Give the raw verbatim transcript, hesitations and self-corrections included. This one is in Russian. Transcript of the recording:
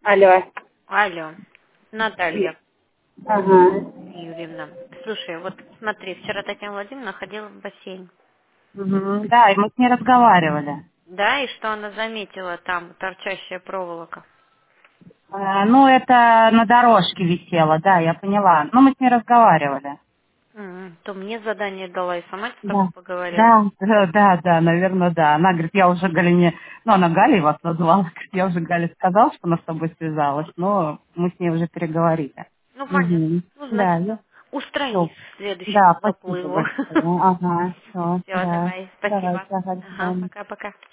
Алло. Алло, Наталья Ага. Юрьевна. Слушай, вот смотри, вчера Татьяна Владимировна ходила в бассейн. Мгм. Да, и мы с ней разговаривали. Да, и что она заметила там, торчащая проволока? А, ну, это на дорожке висело, да, я поняла. Ну, мы с ней разговаривали. М, То мне задание дала и сама с тобой Да. поговорила. Да, да, да, да, наверное, да. Она говорит, я уже Галине, ну, она Галей вас назвала, говорит, я уже Гале сказала, что она с тобой связалась, но мы с ней уже переговорили. Ну, понятно. Угу. Ну, Да, значит, я, да. Устранись всё. к следующему Да, спасибо заплыву. большое. Ага, все, Все, да. давай, Давай, спасибо. ага, до Ага, свидания. пока-пока.